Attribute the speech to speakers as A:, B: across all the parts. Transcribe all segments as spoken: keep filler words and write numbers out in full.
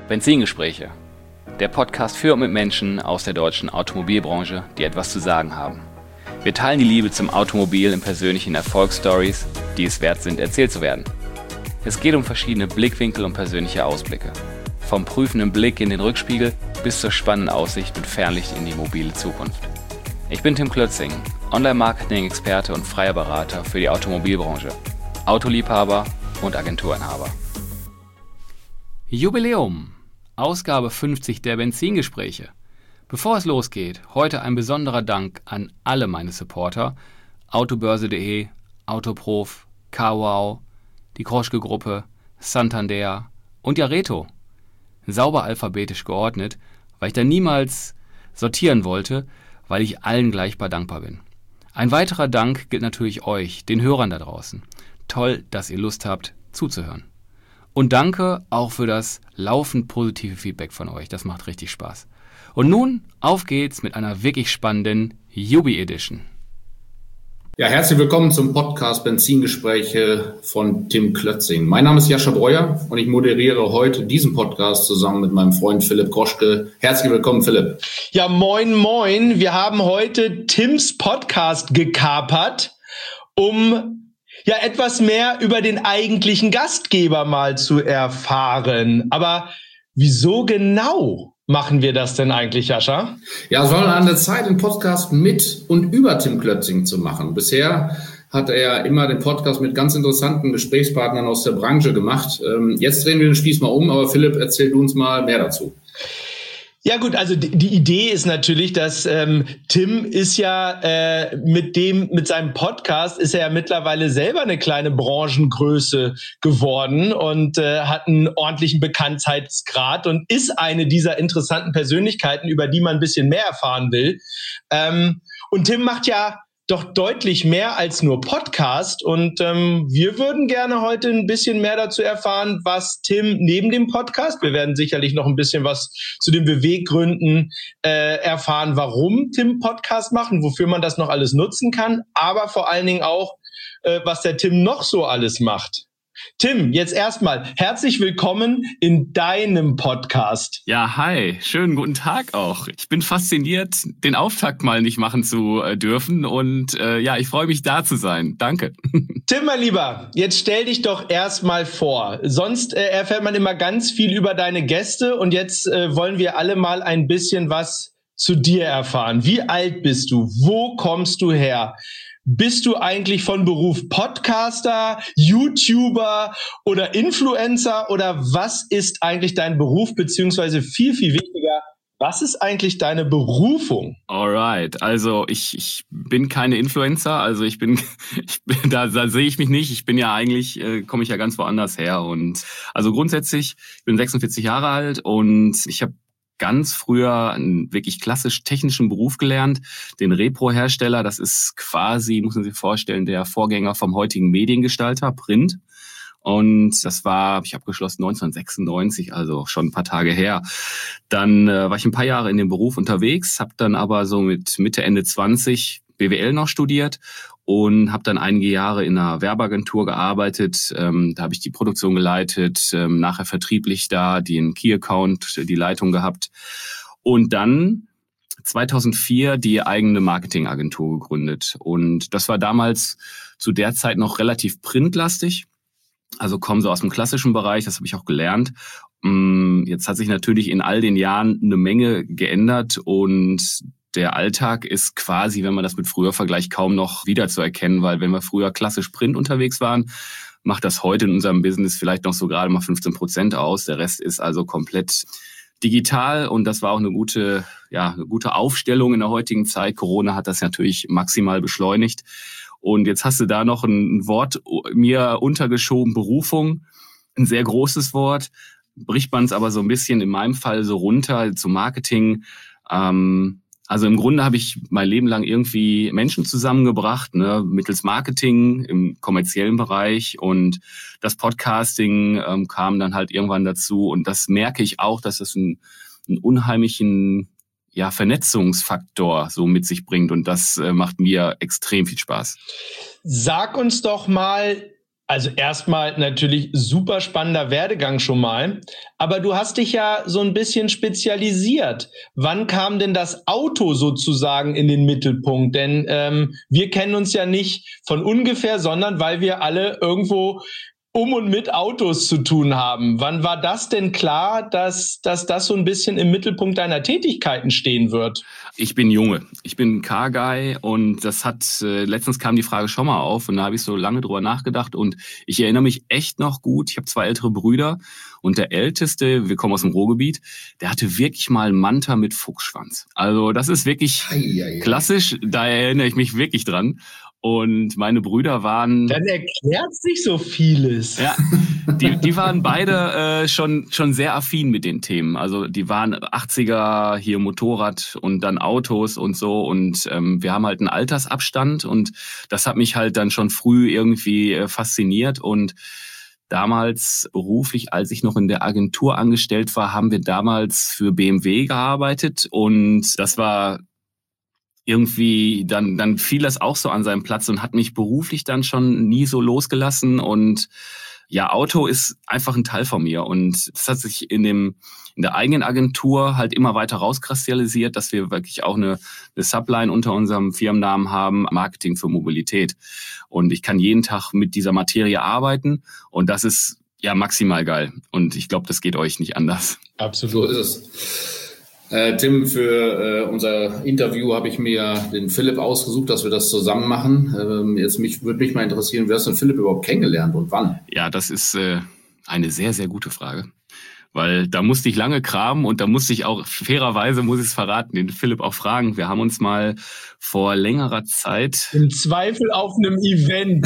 A: Benzingespräche, der Podcast für und mit Menschen aus der deutschen Automobilbranche, die etwas zu sagen haben. Wir teilen die Liebe zum Automobil in persönlichen Erfolgsstories, die es wert sind, erzählt zu werden. Es geht um verschiedene Blickwinkel und persönliche Ausblicke. Vom prüfenden Blick in den Rückspiegel bis zur spannenden Aussicht mit Fernlicht in die mobile Zukunft. Ich bin Tim Klötzing, Online-Marketing-Experte und freier Berater für die Automobilbranche, Autoliebhaber und Agenturinhaber. Jubiläum! Ausgabe fünfzig der Benzingespräche. Bevor es losgeht, heute ein besonderer Dank an alle meine Supporter, autobörse punkt de, Autoprof, CarWow, die Kroschke-Gruppe, Santander und Jareto. Sauber alphabetisch geordnet, weil ich da niemals sortieren wollte, weil ich allen gleichbar dankbar bin. Ein weiterer Dank gilt natürlich euch, den Hörern da draußen. Toll, dass ihr Lust habt, zuzuhören. Und danke auch für das laufend positive Feedback von euch. Das macht richtig Spaß. Und nun, auf geht's mit einer wirklich spannenden Jubi-Edition.
B: Ja, herzlich willkommen zum Podcast Benzingespräche von Tim Klötzing. Mein Name ist Jascha Breuer und ich moderiere heute diesen Podcast zusammen mit meinem Freund Philipp Kroschke. Herzlich willkommen, Philipp.
C: Ja, moin, moin. Wir haben heute Tims Podcast gekapert, um ja etwas mehr über den eigentlichen Gastgeber mal zu erfahren. Aber wieso genau machen wir das denn eigentlich, Jascha?
B: Ja, es war an der Zeit, einen Podcast mit und über Tim Klötzing zu machen. Bisher hat er immer den Podcast mit ganz interessanten Gesprächspartnern aus der Branche gemacht. Jetzt drehen wir den Spieß mal um, aber Philipp, erzähl du uns mal mehr dazu.
C: Ja gut, also die, die Idee ist natürlich, dass ähm, Tim ist ja äh, mit dem mit seinem Podcast ist er ja mittlerweile selber eine kleine Branchengröße geworden und äh, hat einen ordentlichen Bekanntheitsgrad und ist eine dieser interessanten Persönlichkeiten, über die man ein bisschen mehr erfahren will. Ähm, und Tim macht ja doch deutlich mehr als nur Podcast und ähm, wir würden gerne heute ein bisschen mehr dazu erfahren, was Tim neben dem Podcast, wir werden sicherlich noch ein bisschen was zu den Beweggründen äh, erfahren, warum Tim Podcast macht und wofür man das noch alles nutzen kann, aber vor allen Dingen auch, äh, was der Tim noch so alles macht. Tim, jetzt erstmal herzlich willkommen in deinem Podcast.
A: Ja, hi, schönen guten Tag auch. Ich bin fasziniert, den Auftakt mal nicht machen zu äh, dürfen und äh, ja, ich freue mich, da zu sein. Danke.
C: Tim, mein Lieber, jetzt stell dich doch erstmal vor. Sonst äh, erfährt man immer ganz viel über deine Gäste und jetzt äh, wollen wir alle mal ein bisschen was zu dir erfahren. Wie alt bist du? Wo kommst du her? Bist du eigentlich von Beruf Podcaster, YouTuber oder Influencer oder was ist eigentlich dein Beruf, beziehungsweise viel, viel wichtiger, was ist eigentlich deine Berufung?
A: Alright, also ich, ich bin keine Influencer, also ich bin, ich bin da, da sehe ich mich nicht. Ich bin ja eigentlich, äh, komme ich ja ganz woanders her und also grundsätzlich, ich bin sechsundvierzig Jahre alt und ich habe ganz früher einen wirklich klassisch technischen Beruf gelernt, den Repro-Hersteller. Das ist quasi, muss man sich vorstellen, der Vorgänger vom heutigen Mediengestalter, Print. Und das war, habe ich abgeschlossen neunzehnhundertsechsundneunzig, also schon ein paar Tage her. Dann äh, war ich ein paar Jahre in dem Beruf unterwegs, habe dann aber so mit Mitte, Ende zwanzig B W L noch studiert und habe dann einige Jahre in einer Werbeagentur gearbeitet. Ähm, da habe ich die Produktion geleitet, ähm, nachher vertrieblich da den Key-Account, die Leitung gehabt. Und dann zweitausendvier die eigene Marketingagentur gegründet. Und das war damals zu der Zeit noch relativ printlastig. Also komme so aus dem klassischen Bereich, das habe ich auch gelernt. Jetzt hat sich natürlich in all den Jahren eine Menge geändert und der Alltag ist quasi, wenn man das mit früher vergleicht, kaum noch wiederzuerkennen, weil wenn wir früher klassisch Print unterwegs waren, macht das heute in unserem Business vielleicht noch so gerade mal fünfzehn Prozent aus. Der Rest ist also komplett digital und das war auch eine gute, ja, eine gute Aufstellung in der heutigen Zeit. Corona hat das natürlich maximal beschleunigt. Und jetzt hast du da noch ein Wort mir untergeschoben, Berufung, ein sehr großes Wort. Bricht man es aber so ein bisschen in meinem Fall so runter zum Marketing. Ähm, Also im Grunde habe ich mein Leben lang irgendwie Menschen zusammengebracht, ne, mittels Marketing im kommerziellen Bereich und das Podcasting ähm, kam dann halt irgendwann dazu und das merke ich auch, dass das einen, einen unheimlichen ja, Vernetzungsfaktor so mit sich bringt und das äh, macht mir extrem viel Spaß.
C: Sag uns doch mal Also erstmal natürlich super spannender Werdegang schon mal, aber du hast dich ja so ein bisschen spezialisiert. Wann kam denn das Auto sozusagen in den Mittelpunkt? Denn ähm, wir kennen uns ja nicht von ungefähr, sondern weil wir alle irgendwo um und mit Autos zu tun haben. Wann war das denn klar, dass, dass das so ein bisschen im Mittelpunkt deiner Tätigkeiten stehen wird?
A: Ich bin Junge, ich bin Car-Guy und das hat, äh, letztens kam die Frage schon mal auf und da habe ich so lange drüber nachgedacht und ich erinnere mich echt noch gut, ich habe zwei ältere Brüder und der Älteste, wir kommen aus dem Ruhrgebiet, der hatte wirklich mal einen Manta mit Fuchsschwanz. Also das ist wirklich ei, ei, ei. klassisch, da erinnere ich mich wirklich dran. Und meine Brüder waren...
C: Dann erklärt sich so vieles.
A: Ja, die, die waren beide äh, schon schon sehr affin mit den Themen. Also die waren achtziger, hier Motorrad und dann Autos und so. Und ähm, wir haben halt einen Altersabstand und das hat mich halt dann schon früh irgendwie äh, fasziniert. Und damals beruflich, als ich noch in der Agentur angestellt war, haben wir damals für B M W gearbeitet. Und das war... irgendwie, dann, dann fiel das auch so an seinen Platz und hat mich beruflich dann schon nie so losgelassen. Und ja, Auto ist einfach ein Teil von mir. Und das hat sich in dem, in der eigenen Agentur halt immer weiter rauskristallisiert, dass wir wirklich auch eine, eine Subline unter unserem Firmennamen haben, Marketing für Mobilität. Und ich kann jeden Tag mit dieser Materie arbeiten. Und das ist ja maximal geil. Und ich glaube, das geht euch nicht anders.
B: Absolut. So ist es. Äh, Tim, für äh, unser Interview habe ich mir den Philipp ausgesucht, dass wir das zusammen machen. Ähm, jetzt mich, würde mich mal interessieren, wie hast du den Philipp überhaupt kennengelernt und wann?
A: Ja, das ist äh, eine sehr, sehr gute Frage. Weil da musste ich lange kramen und da musste ich auch, fairerweise muss ich es verraten, den Philipp auch fragen. Wir haben uns mal vor längerer Zeit...
C: Im Zweifel auf einem Event.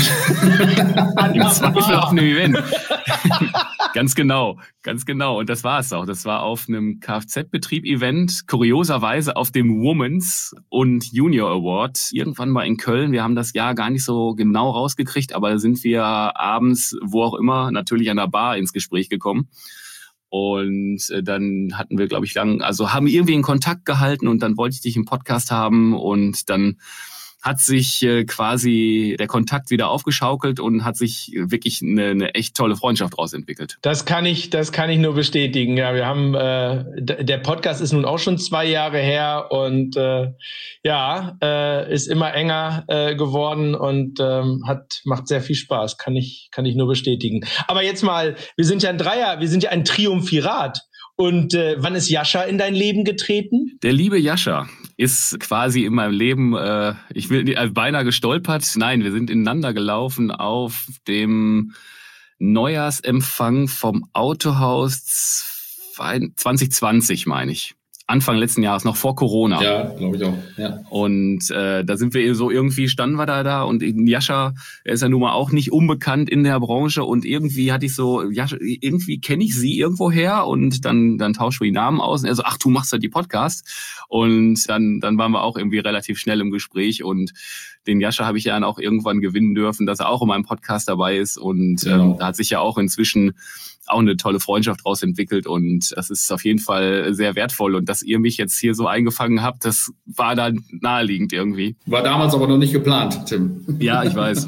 A: Im Zweifel auf einem Event. Ganz genau, ganz genau. Und das war es auch. Das war auf einem Kfz-Betrieb-Event, kurioserweise auf dem Women's und Junior Award, irgendwann mal in Köln. Wir haben das Jahr gar nicht so genau rausgekriegt, aber da sind wir abends, wo auch immer, natürlich an der Bar ins Gespräch gekommen. Und dann hatten wir, glaube ich, lang, also haben irgendwie in Kontakt gehalten und dann wollte ich dich im Podcast haben und dann hat sich äh, quasi der Kontakt wieder aufgeschaukelt und hat sich wirklich eine, eine echt tolle Freundschaft daraus entwickelt.
C: Das kann ich, das kann ich nur bestätigen. Ja, wir haben, äh, d- der Podcast ist nun auch schon zwei Jahre her und äh, ja, äh, ist immer enger äh, geworden und ähm, hat macht sehr viel Spaß. Kann ich, kann ich nur bestätigen. Aber jetzt mal, wir sind ja ein Dreier, wir sind ja ein Triumphirat. Und äh, wann ist Jascha in dein Leben getreten?
A: Der liebe Jascha ist quasi in meinem Leben, äh, ich will äh, beinahe gestolpert. Nein, wir sind ineinander gelaufen auf dem Neujahrsempfang vom Autohaus zwanzig zwanzig, meine ich. Anfang letzten Jahres, noch vor Corona.
B: Ja, glaube ich auch. Ja.
A: Und äh, da sind wir so irgendwie, standen wir da da und Jascha, er ist ja nun mal auch nicht unbekannt in der Branche und irgendwie hatte ich so, Jascha, irgendwie kenne ich sie irgendwoher und dann dann tauschen wir die Namen aus und er so, ach, du machst ja die Podcast und dann dann waren wir auch irgendwie relativ schnell im Gespräch und den Jascha habe ich ja dann auch irgendwann gewinnen dürfen, dass er auch in meinem Podcast dabei ist und genau. ähm, da hat sich ja auch inzwischen auch eine tolle Freundschaft daraus entwickelt und das ist auf jeden Fall sehr wertvoll und dass ihr mich jetzt hier so eingefangen habt, das war dann naheliegend irgendwie.
B: War damals aber noch nicht geplant, Tim.
A: Ja, ich weiß.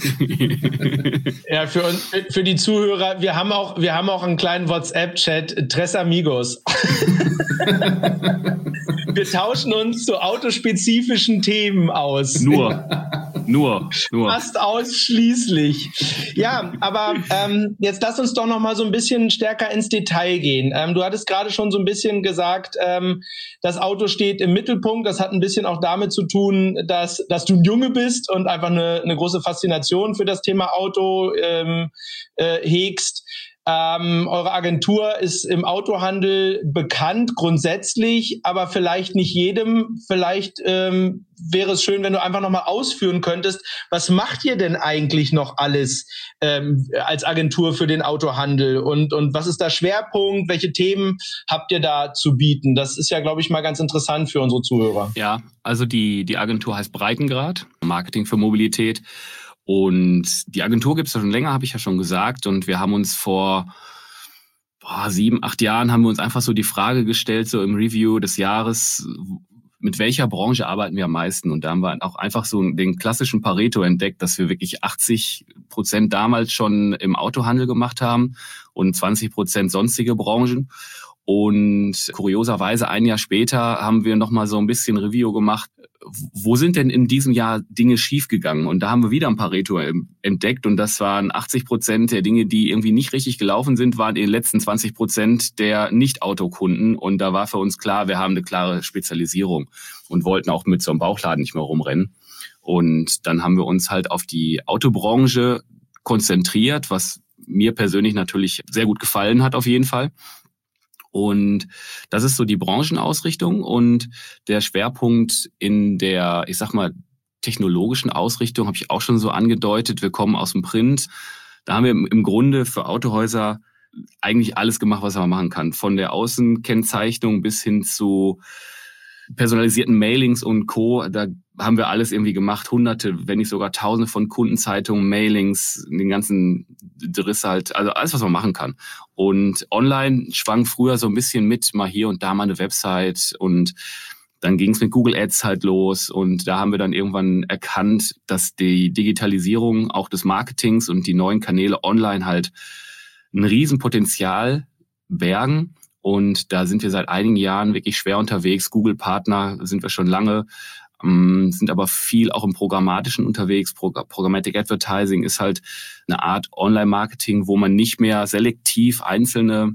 C: Ja, für uns, für die Zuhörer, wir haben auch, wir haben auch einen kleinen WhatsApp-Chat, Tres Amigos. Wir tauschen uns zu autospezifischen Themen aus.
A: Nur. Nur, nur.
C: Fast ausschließlich. Ja, aber ähm, jetzt lass uns doch noch mal so ein bisschen stärker ins Detail gehen. Ähm, du hattest gerade schon so ein bisschen gesagt, ähm, das Auto steht im Mittelpunkt. Das hat ein bisschen auch damit zu tun, dass dass du ein Junge bist und einfach eine, eine große Faszination für das Thema Auto ähm, äh, hegst. Ähm, eure Agentur ist im Autohandel bekannt grundsätzlich, aber vielleicht nicht jedem. Vielleicht ähm, wäre es schön, wenn du einfach nochmal ausführen könntest, was macht ihr denn eigentlich noch alles ähm, als Agentur für den Autohandel und und was ist der Schwerpunkt? Welche Themen habt ihr da zu bieten? Das ist ja, glaube ich, mal ganz interessant für unsere Zuhörer.
A: Ja, also die die Agentur heißt Breitengrad, Marketing für Mobilität. Und die Agentur gibt's ja schon länger, habe ich ja schon gesagt. Und wir haben uns vor boah, sieben, acht Jahren haben wir uns einfach so die Frage gestellt, so im Review des Jahres, mit welcher Branche arbeiten wir am meisten? Und da haben wir auch einfach so den klassischen Pareto entdeckt, dass wir wirklich achtzig Prozent damals schon im Autohandel gemacht haben und zwanzig Prozent sonstige Branchen. Und kurioserweise ein Jahr später haben wir nochmal so ein bisschen Review gemacht. Wo sind denn in diesem Jahr Dinge schiefgegangen? Und da haben wir wieder ein Pareto entdeckt. Und das waren achtzig Prozent der Dinge, die irgendwie nicht richtig gelaufen sind, waren in den letzten zwanzig Prozent der Nicht-Autokunden. Und da war für uns klar, wir haben eine klare Spezialisierung und wollten auch mit so einem Bauchladen nicht mehr rumrennen. Und dann haben wir uns halt auf die Autobranche konzentriert, was mir persönlich natürlich sehr gut gefallen hat auf jeden Fall. Und das ist so die Branchenausrichtung und der Schwerpunkt in der, ich sag mal, technologischen Ausrichtung habe ich auch schon so angedeutet. Wir kommen aus dem Print. Da haben wir im Grunde für Autohäuser eigentlich alles gemacht, was man machen kann. Von der Außenkennzeichnung bis hin zu personalisierten Mailings und Co. Da haben wir alles irgendwie gemacht. Hunderte, wenn nicht sogar Tausende von Kundenzeitungen, Mailings, den ganzen Driss halt, also alles, was man machen kann. Und online schwang früher so ein bisschen mit, mal hier und da mal eine Website und dann ging es mit Google Ads halt los und da haben wir dann irgendwann erkannt, dass die Digitalisierung auch des Marketings und die neuen Kanäle online halt ein Riesenpotenzial bergen. Und da sind wir seit einigen Jahren wirklich schwer unterwegs. Google-Partner sind wir schon lange, sind aber viel auch im Programmatischen unterwegs. Programmatic Advertising ist halt eine Art Online-Marketing, wo man nicht mehr selektiv einzelne,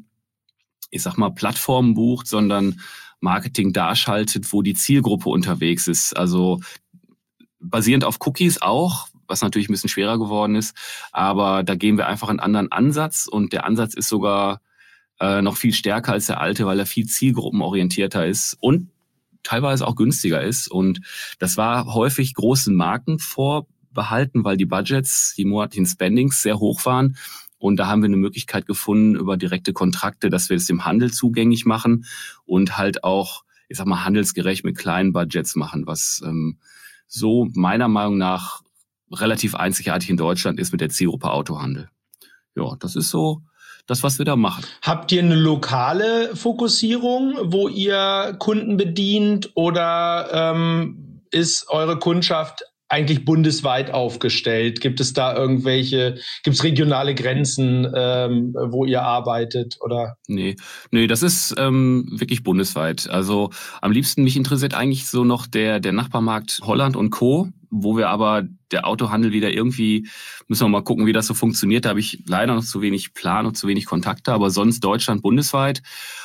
A: ich sag mal, Plattformen bucht, sondern Marketing darschaltet, wo die Zielgruppe unterwegs ist. Also basierend auf Cookies auch, was natürlich ein bisschen schwerer geworden ist. Aber da gehen wir einfach einen anderen Ansatz und der Ansatz ist sogar äh, noch viel stärker als der alte, weil er viel zielgruppenorientierter ist und teilweise auch günstiger ist. Und das war häufig großen Marken vorbehalten, weil die Budgets, die monatlichen Spendings sehr hoch waren. Und da haben wir eine Möglichkeit gefunden über direkte Kontrakte, dass wir es dem Handel zugänglich machen und halt auch, ich sag mal, handelsgerecht mit kleinen Budgets machen, was ähm, so meiner Meinung nach relativ einzigartig in Deutschland ist mit der Zielgruppe Autohandel. Ja, das ist so das, was wir da machen.
C: Habt ihr eine lokale Fokussierung, wo ihr Kunden bedient, oder ähm, ist eure Kundschaft eigentlich bundesweit aufgestellt? Gibt es da irgendwelche, gibt es regionale Grenzen, ähm, wo ihr arbeitet, oder?
A: Nee, nee, das ist ähm, wirklich bundesweit. Also am liebsten, mich interessiert eigentlich so noch der der Nachbarmarkt Holland und Co., wo wir aber der Autohandel wieder irgendwie, müssen wir mal gucken, wie das so funktioniert. Da habe ich leider noch zu wenig Plan und zu wenig Kontakte, aber sonst Deutschland bundesweit.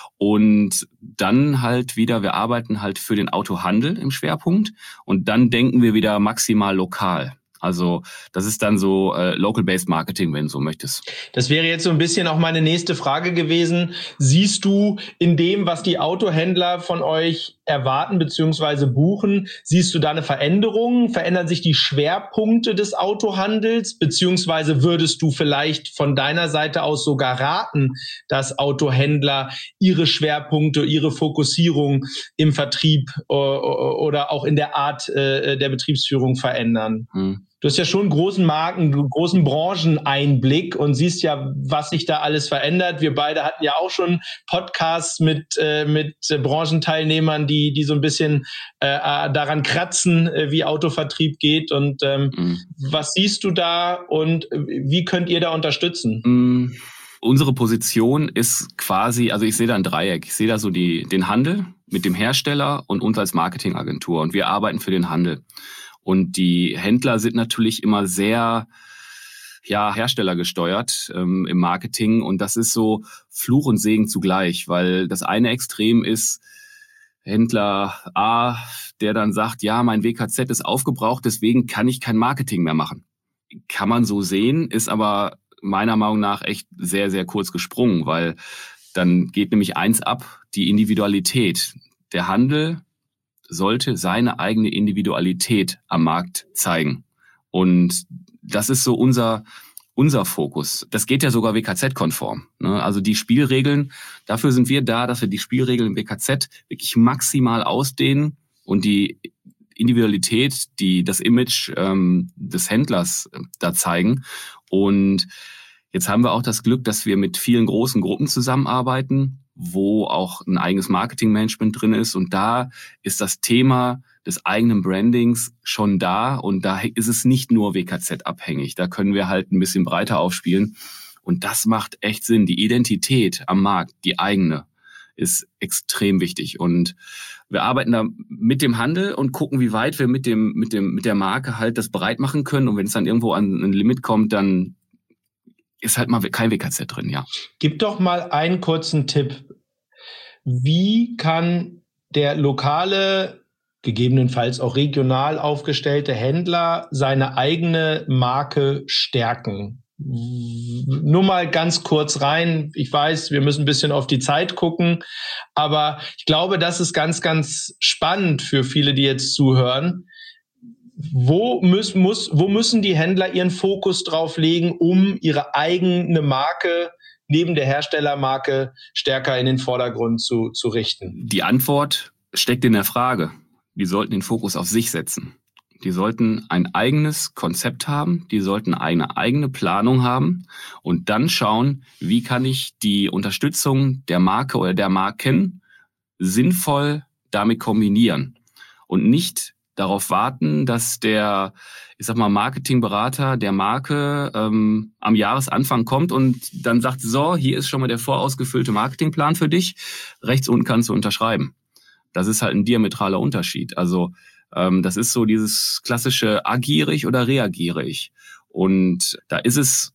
A: Und dann halt wieder, wir arbeiten halt für den Autohandel im Schwerpunkt und dann denken wir wieder maximal lokal. Also das ist dann so äh, Local-Based Marketing, wenn du so möchtest.
C: Das wäre jetzt so ein bisschen auch meine nächste Frage gewesen. Siehst du in dem, was die Autohändler von euch erwarten bzw. buchen, siehst du da eine Veränderung? Verändern sich die Schwerpunkte des Autohandels, beziehungsweise würdest du vielleicht von deiner Seite aus sogar raten, dass Autohändler ihre Schwerpunkte, ihre Fokussierung im Vertrieb oder auch in der Art der Betriebsführung verändern? Hm. Du hast ja schon einen großen Marken, großen Brancheneinblick und siehst ja, was sich da alles verändert. Wir beide hatten ja auch schon Podcasts mit äh, mit Branchenteilnehmern, die die so ein bisschen äh, daran kratzen, äh, wie Autovertrieb geht. Und ähm, mhm. was siehst du da und wie könnt ihr da unterstützen?
A: Mhm. Unsere Position ist quasi, also ich sehe da ein Dreieck. Ich sehe da so die den Handel mit dem Hersteller und uns als Marketingagentur. Und wir arbeiten für den Handel. Und die Händler sind natürlich immer sehr, ja, herstellergesteuert ähm, im Marketing. Und das ist so Fluch und Segen zugleich, weil das eine Extrem ist Händler A, der dann sagt, ja, mein W K Z ist aufgebraucht, deswegen kann ich kein Marketing mehr machen. Kann man so sehen, ist aber meiner Meinung nach echt sehr, sehr kurz gesprungen, weil dann geht nämlich eins ab, die Individualität. Der Handel sollte seine eigene Individualität am Markt zeigen. Und das ist so unser unser Fokus. Das geht ja sogar W K Z-konform. Ne? Also die Spielregeln, dafür sind wir da, dass wir die Spielregeln im W K Z wirklich maximal ausdehnen und die Individualität, die das Image ähm, des Händlers äh, da zeigen. Und jetzt haben wir auch das Glück, dass wir mit vielen großen Gruppen zusammenarbeiten, wo auch ein eigenes Marketingmanagement drin ist. Und da ist das Thema des eigenen Brandings schon da. Und da ist es nicht nur W K Z-abhängig. Da können wir halt ein bisschen breiter aufspielen. Und das macht echt Sinn. Die Identität am Markt, die eigene, ist extrem wichtig. Und wir arbeiten da mit dem Handel und gucken, wie weit wir mit dem, mit dem, mit der Marke halt das breit machen können. Und wenn es dann irgendwo an ein Limit kommt, dann ist halt mal kein W K Z drin, ja.
C: Gib doch mal einen kurzen Tipp. Wie kann der lokale, gegebenenfalls auch regional aufgestellte Händler seine eigene Marke stärken? Nur mal ganz kurz rein. Ich weiß, wir müssen ein bisschen auf die Zeit gucken, aber ich glaube, das ist ganz, ganz spannend für viele, die jetzt zuhören. Wo, muss, muss, wo müssen die Händler ihren Fokus drauf legen, um ihre eigene Marke neben der Herstellermarke stärker in den Vordergrund zu, zu richten?
A: Die Antwort steckt in der Frage. Die sollten den Fokus auf sich setzen. Die sollten ein eigenes Konzept haben, die sollten eine eigene Planung haben und dann schauen, wie kann ich die Unterstützung der Marke oder der Marken sinnvoll damit kombinieren und nicht darauf warten, dass der, ich sag mal, Marketingberater der Marke ähm, am Jahresanfang kommt und dann sagt, so, hier ist schon mal der vorausgefüllte Marketingplan für dich, rechts unten kannst du unterschreiben. Das ist halt ein diametraler Unterschied. Also ähm, das ist so dieses klassische agiere ich oder reagiere ich. Und da ist es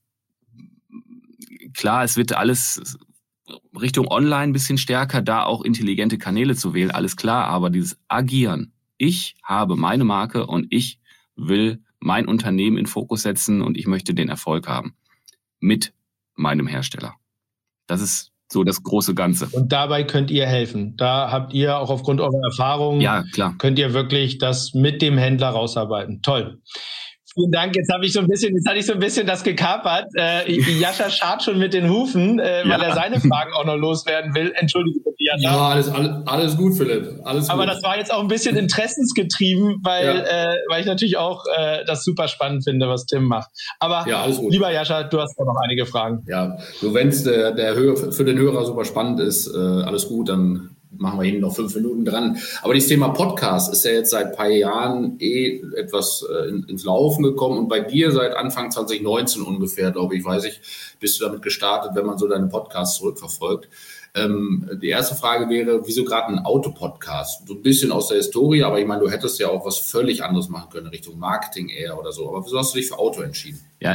A: klar, es wird alles Richtung Online ein bisschen stärker, da auch intelligente Kanäle zu wählen, alles klar, aber dieses Agieren, ich habe meine Marke und ich will mein Unternehmen in Fokus setzen und ich möchte den Erfolg haben mit meinem Hersteller. Das ist so das große Ganze.
C: Und dabei könnt ihr helfen. Da habt ihr auch aufgrund eurer Erfahrungen,
A: ja, klar,
C: könnt ihr wirklich das mit dem Händler rausarbeiten. Toll. Vielen Dank. Jetzt habe ich so ein bisschen, jetzt hatte ich so ein bisschen das gekapert. Äh, Jascha scharrt schon mit den Hufen, äh, weil ja. er seine Fragen auch noch loswerden will. Entschuldige bitte, Jascha.
B: Ja, alles, alles, alles gut, Philipp. Alles
C: Aber
B: gut.
C: das war jetzt auch ein bisschen interessensgetrieben, weil, ja. äh, weil ich natürlich auch äh, das super spannend finde, was Tim macht. Aber
B: ja, alles gut.
C: Lieber Jascha, du hast ja noch einige Fragen.
B: Ja, so wenn es der, der Hör, für den Hörer super spannend ist, äh, alles gut, dann machen wir hinten noch fünf Minuten dran. Aber dieses Thema Podcast ist ja jetzt seit ein paar Jahren eh etwas äh, in, ins Laufen gekommen und bei dir seit Anfang zwanzig neunzehn ungefähr, glaube ich, weiß ich, bist du damit gestartet, wenn man so deine Podcasts zurückverfolgt. Ähm, die erste Frage wäre, wieso gerade ein Autopodcast? So ein bisschen aus der Historie, aber ich meine, du hättest ja auch was völlig anderes machen können, Richtung Marketing eher oder so. Aber wieso hast du dich für Auto entschieden?
A: Ja,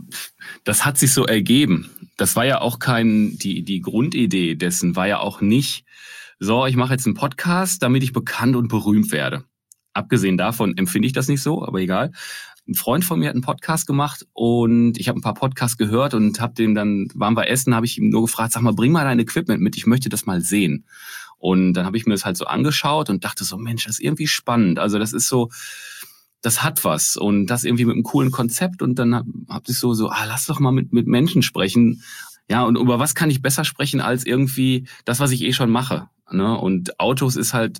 A: das hat sich so ergeben. Das war ja auch kein, die, die Grundidee dessen war ja auch nicht, so, ich mache jetzt einen Podcast, damit ich bekannt und berühmt werde. Abgesehen davon empfinde ich das nicht so, aber egal. Ein Freund von mir hat einen Podcast gemacht und ich habe ein paar Podcasts gehört und habe den dann, waren wir essen, habe ich ihm nur gefragt, sag mal, bring mal dein Equipment mit, ich möchte das mal sehen. Und dann habe ich mir das halt so angeschaut und dachte so, Mensch, das ist irgendwie spannend. Also das ist so, das hat was und das irgendwie mit einem coolen Konzept und dann habe hab ich so, so, ah, lass doch mal mit, mit Menschen sprechen. Ja, und über was kann ich besser sprechen als irgendwie das, was ich eh schon mache. Ne? Und Autos ist halt,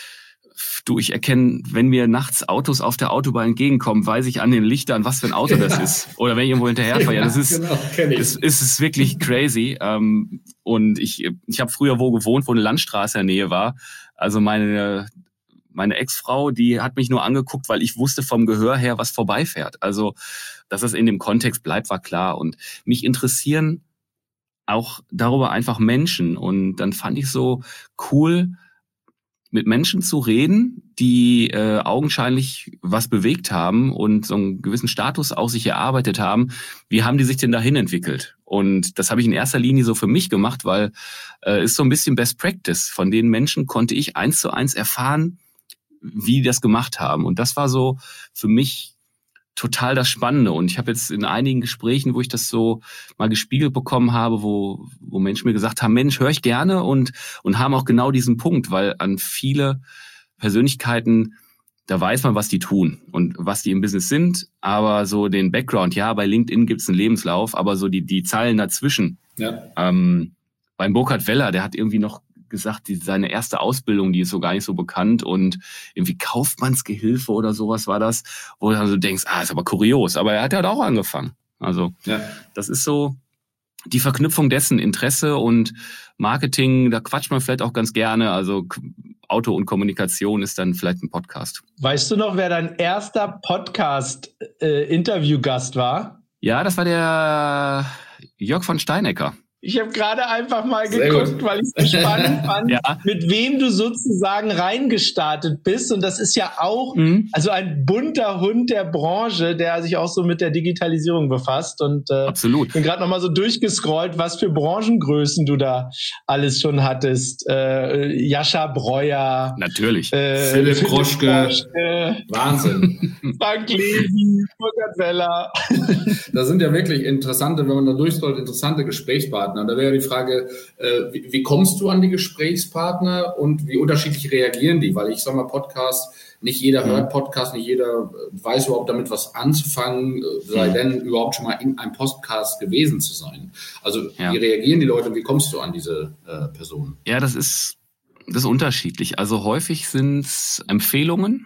A: du, ich erkenne, wenn mir nachts Autos auf der Autobahn entgegenkommen, weiß ich an den Lichtern, was für ein Auto ja. das ist. Oder wenn ich irgendwo hinterherfahre. Ja, das ist, genau, das ist, ist wirklich crazy. Und ich, ich habe früher wo gewohnt, wo eine Landstraße in der Nähe war. Also meine, meine Ex-Frau, die hat mich nur angeguckt, weil ich wusste vom Gehör her, was vorbeifährt. Also, dass das in dem Kontext bleibt, war klar. Und mich interessieren auch darüber einfach Menschen. Und dann fand ich so cool, mit Menschen zu reden, die äh, augenscheinlich was bewegt haben und so einen gewissen Status auch sich erarbeitet haben. Wie haben die sich denn dahin entwickelt? Und das habe ich in erster Linie so für mich gemacht, weil äh, ist so ein bisschen Best Practice. Von den Menschen konnte ich eins zu eins erfahren, wie die das gemacht haben. Und das war so für mich total das Spannende. Und ich habe jetzt in einigen Gesprächen, wo ich das so mal gespiegelt bekommen habe, wo, wo Menschen mir gesagt haben, Mensch, höre ich gerne und, und haben auch genau diesen Punkt, weil an viele Persönlichkeiten, da weiß man, was die tun und was die im Business sind, aber so den Background, ja, bei LinkedIn gibt's einen Lebenslauf, aber so die, die Zeilen dazwischen. Ja. Ähm, beim Burkhard Weller, der hat irgendwie noch gesagt, die, seine erste Ausbildung, die ist so gar nicht so bekannt und irgendwie Kaufmannsgehilfe oder sowas war das, wo du dann so denkst, ah, ist aber kurios, aber er hat ja halt auch angefangen. Also ja. Das ist so, die Verknüpfung dessen, Interesse und Marketing, da quatscht man vielleicht auch ganz gerne. Also Auto und Kommunikation ist dann vielleicht ein Podcast.
C: Weißt du noch, wer dein erster Podcast-Interviewgast äh, war?
A: Ja, das war der Jörg von Steinecker.
C: Ich habe gerade einfach mal Sehr geguckt, gut. weil ich es spannend fand, ja. mit wem du sozusagen reingestartet bist. Und das ist ja auch mhm. also ein bunter Hund der Branche, der sich auch so mit der Digitalisierung befasst. Und äh,
A: Absolut.
C: bin gerade noch mal so durchgescrollt, was für Branchengrößen du da alles schon hattest. Äh, Jascha Breuer.
A: Natürlich.
B: Äh, Philipp, Philipp Kroschke. Kroschke. Wahnsinn.
C: Frank Levy, Burkhard Weller.
B: Das sind ja wirklich interessante, wenn man da durchscrollt, interessante Gesprächspartner. Da wäre die Frage, äh, wie, wie kommst du an die Gesprächspartner und wie unterschiedlich reagieren die? Weil ich sage mal, Podcast, nicht jeder hört Podcast, nicht jeder weiß überhaupt damit was anzufangen, sei denn überhaupt schon mal in einem Podcast gewesen zu sein. Also ja. wie reagieren die Leute und wie kommst du an diese äh, Personen?
A: Ja, das ist, das ist unterschiedlich. Also häufig sind es Empfehlungen.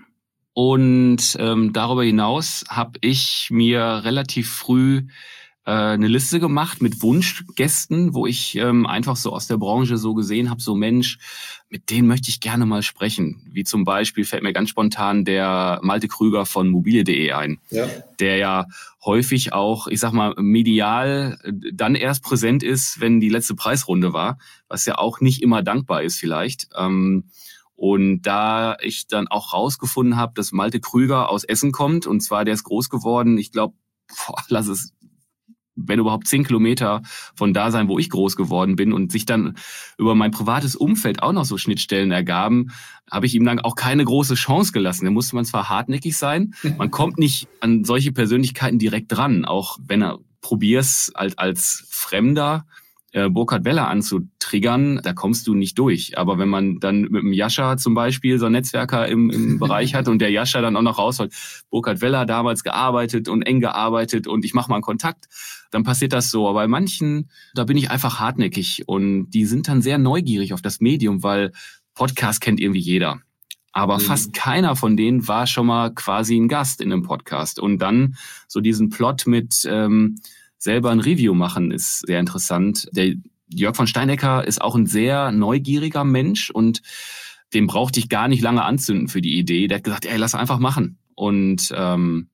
A: Und ähm, darüber hinaus habe ich mir relativ früh eine Liste gemacht mit Wunschgästen, wo ich ähm, einfach so aus der Branche so gesehen habe, so Mensch, mit denen möchte ich gerne mal sprechen. Wie zum Beispiel fällt mir ganz spontan der Malte Krüger von mobile punkt de ein, ja. der ja häufig auch, ich sag mal, medial dann erst präsent ist, wenn die letzte Preisrunde war, was ja auch nicht immer dankbar ist vielleicht. Ähm, Und da ich dann auch rausgefunden habe, dass Malte Krüger aus Essen kommt, und zwar der ist groß geworden, ich glaube, lass es wenn überhaupt zehn Kilometer von da sein, wo ich groß geworden bin, und sich dann über mein privates Umfeld auch noch so Schnittstellen ergaben, habe ich ihm dann auch keine große Chance gelassen. Da musste man zwar hartnäckig sein, man kommt nicht an solche Persönlichkeiten direkt dran, auch wenn er probierst als, als Fremder äh, Burkhard Weller anzutriggern, da kommst du nicht durch. Aber wenn man dann mit dem Jascha zum Beispiel so einen Netzwerker im, im Bereich hat und der Jascha dann auch noch rausholt, Burkhard Weller damals gearbeitet und eng gearbeitet und ich mache mal einen Kontakt, dann passiert das so. Aber bei manchen, da bin ich einfach hartnäckig und die sind dann sehr neugierig auf das Medium, weil Podcast kennt irgendwie jeder. Aber mhm. fast keiner von denen war schon mal quasi ein Gast in einem Podcast. Und dann so diesen Plot mit ähm, selber ein Review machen ist sehr interessant. Der Jörg von Steinecker ist auch ein sehr neugieriger Mensch und den brauchte ich gar nicht lange anzünden für die Idee. Der hat gesagt, ey, lass einfach machen. Und ähm,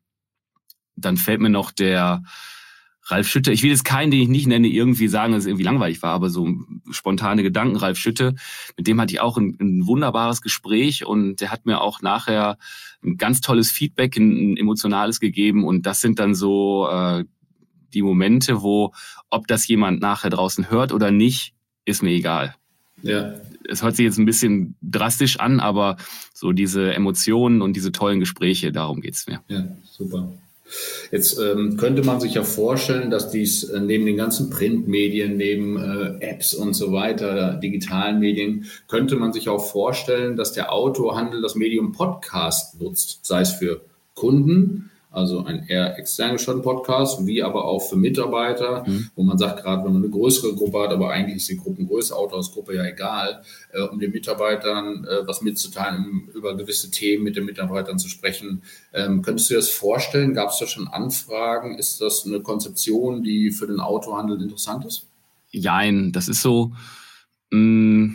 A: dann fällt mir noch der Ralf Schütte, ich will jetzt keinen, den ich nicht nenne, irgendwie sagen, dass es irgendwie langweilig war, aber so spontane Gedanken, Ralf Schütte, mit dem hatte ich auch ein, ein wunderbares Gespräch und der hat mir auch nachher ein ganz tolles Feedback, ein, ein emotionales gegeben und das sind dann so äh, die Momente, wo, ob das jemand nachher draußen hört oder nicht, ist mir egal. Ja. Es hört sich jetzt ein bisschen drastisch an, aber so diese Emotionen und diese tollen Gespräche, darum geht's mir.
B: Ja, super. Jetzt ähm, könnte man sich ja vorstellen, dass dies äh, neben den ganzen Printmedien, neben äh, Apps und so weiter, digitalen Medien, könnte man sich auch vorstellen, dass der Autohandel das Medium Podcast nutzt, sei es für Kunden, also ein eher extern gesteuerten Podcast, wie aber auch für Mitarbeiter, mhm. wo man sagt, gerade wenn man eine größere Gruppe hat, aber eigentlich ist die Gruppengröße, Autohausgruppe ja egal, äh, um den Mitarbeitern äh, was mitzuteilen, um über gewisse Themen mit den Mitarbeitern zu sprechen. Ähm, könntest du dir das vorstellen? Gab es da schon Anfragen? Ist das eine Konzeption, die für den Autohandel interessant ist?
A: Jein, das ist so, mh,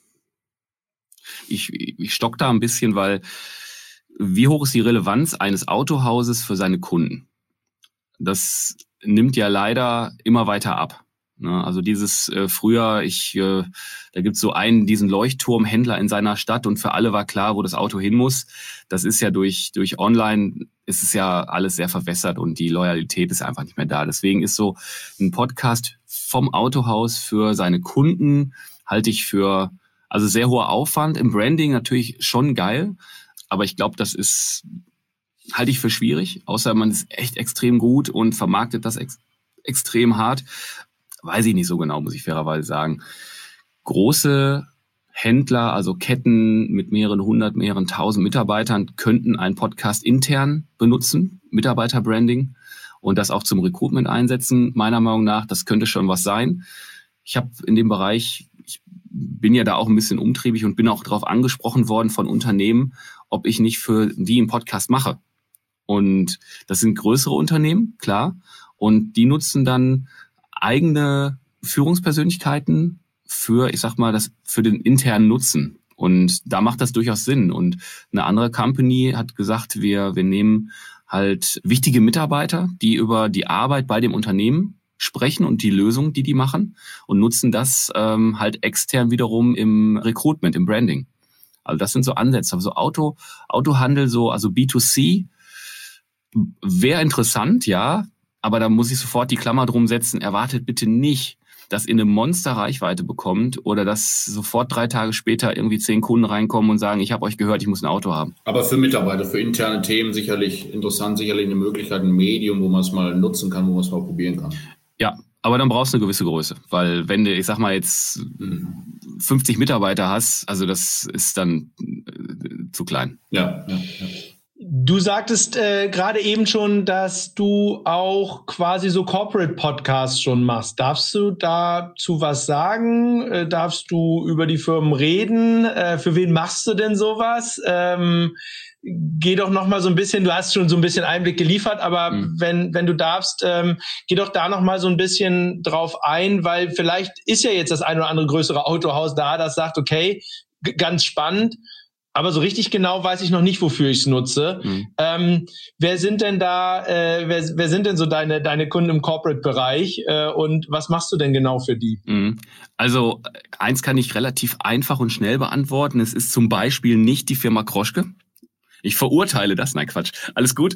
A: ich, ich stock da ein bisschen, weil wie hoch ist die Relevanz eines Autohauses für seine Kunden? Das nimmt ja leider immer weiter ab. Also dieses äh, früher, ich, äh, da gibt's so einen, diesen Leuchtturmhändler in seiner Stadt und für alle war klar, wo das Auto hin muss. Das ist ja durch, durch online, ist es ja alles sehr verwässert und die Loyalität ist einfach nicht mehr da. Deswegen ist so ein Podcast vom Autohaus für seine Kunden, halte ich für, also sehr hoher Aufwand im Branding natürlich schon geil. Aber ich glaube, das ist, halte ich für schwierig, außer man ist echt extrem gut und vermarktet das ex- extrem hart. Weiß ich nicht so genau, muss ich fairerweise sagen. Große Händler, also Ketten mit mehreren hundert, mehreren tausend Mitarbeitern, könnten einen Podcast intern benutzen, Mitarbeiterbranding, und das auch zum Recruitment einsetzen. Meiner Meinung nach, das könnte schon was sein. Ich habe in dem Bereich, ich bin ja da auch ein bisschen umtriebig und bin auch darauf angesprochen worden von Unternehmen, ob ich nicht für die einen Podcast mache. Und das sind größere Unternehmen, klar. Und die nutzen dann eigene Führungspersönlichkeiten für, ich sag mal, das für den internen Nutzen. Und da macht das durchaus Sinn. Und eine andere Company hat gesagt, wir, wir nehmen halt wichtige Mitarbeiter, die über die Arbeit bei dem Unternehmen sprechen und die Lösung, die die machen, und nutzen das ähm, halt extern wiederum im Recruitment, im Branding. Also das sind so Ansätze. Aber so Auto, Autohandel, so also B zwei C, wäre interessant, ja, aber da muss ich sofort die Klammer drum setzen, erwartet bitte nicht, dass ihr eine Monster-Reichweite bekommt oder dass sofort drei Tage später irgendwie zehn Kunden reinkommen und sagen, ich habe euch gehört, ich muss ein Auto haben.
B: Aber für Mitarbeiter, für interne Themen sicherlich interessant, sicherlich eine Möglichkeit, ein Medium, wo man es mal nutzen kann, wo man es mal probieren kann.
A: Ja, aber dann brauchst du eine gewisse Größe, weil wenn du, ich sag mal jetzt fünfzig Mitarbeiter hast, also das ist dann äh, zu klein.
B: Ja, ja, ja.
C: Du sagtest äh, gerade eben schon, dass du auch quasi so Corporate-Podcasts schon machst. Darfst du dazu was sagen? Äh, darfst du über die Firmen reden? Äh, für wen machst du denn sowas? Ähm, geh doch noch mal so ein bisschen, du hast schon so ein bisschen Einblick geliefert, aber mhm. wenn wenn du darfst, ähm, geh doch da noch mal so ein bisschen drauf ein, weil vielleicht ist ja jetzt das ein oder andere größere Autohaus da, das sagt, okay, g- ganz spannend, aber so richtig genau weiß ich noch nicht, wofür ich es nutze. Mhm. Ähm, wer sind denn da, äh, wer, wer sind denn so deine deine Kunden im Corporate-Bereich äh, und was machst du denn genau für die?
A: Mhm. Also eins kann ich relativ einfach und schnell beantworten. Es ist zum Beispiel nicht die Firma Kroschke. Ich verurteile das. Nein, Quatsch. Alles gut?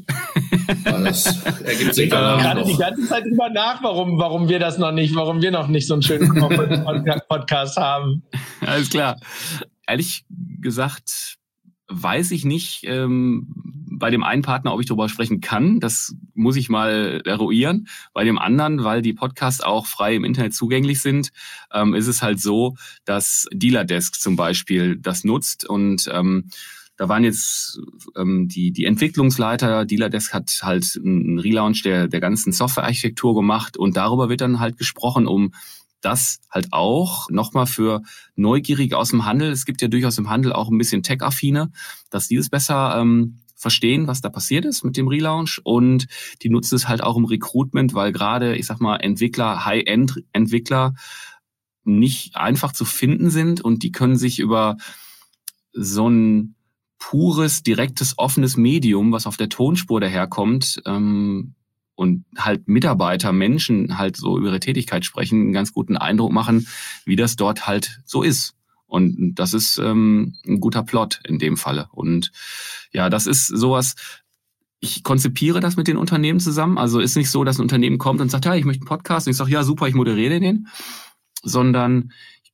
B: Das ergibt sich
C: ich
B: danach
C: gerade
B: noch.
C: Die ganze Zeit drüber nach, warum, warum wir das noch nicht, warum wir noch nicht so einen schönen Podcast haben.
A: Alles klar. Ehrlich gesagt weiß ich nicht ähm, bei dem einen Partner, ob ich darüber sprechen kann. Das muss ich mal eruieren. Bei dem anderen, weil die Podcasts auch frei im Internet zugänglich sind, ähm, ist es halt so, dass Dealerdesk zum Beispiel das nutzt und ähm, da waren jetzt ähm, die die Entwicklungsleiter, Dealerdesk hat halt einen Relaunch der der ganzen Softwarearchitektur gemacht und darüber wird dann halt gesprochen, um das halt auch nochmal für Neugierige aus dem Handel, es gibt ja durchaus im Handel auch ein bisschen Tech-Affine, dass die das besser ähm, verstehen, was da passiert ist mit dem Relaunch und die nutzen es halt auch im Recruitment, weil gerade, ich sag mal, Entwickler, High-End-Entwickler nicht einfach zu finden sind und die können sich über so ein pures, direktes, offenes Medium, was auf der Tonspur daherkommt, ähm, und halt Mitarbeiter, Menschen halt so über ihre Tätigkeit sprechen, einen ganz guten Eindruck machen, wie das dort halt so ist. Und das ist ähm, ein guter Plot in dem Falle. Und ja, das ist sowas, ich konzipiere das mit den Unternehmen zusammen. Also ist nicht so, dass ein Unternehmen kommt und sagt, ja, ich möchte einen Podcast. Und ich sage, ja, super, ich moderiere den. Sondern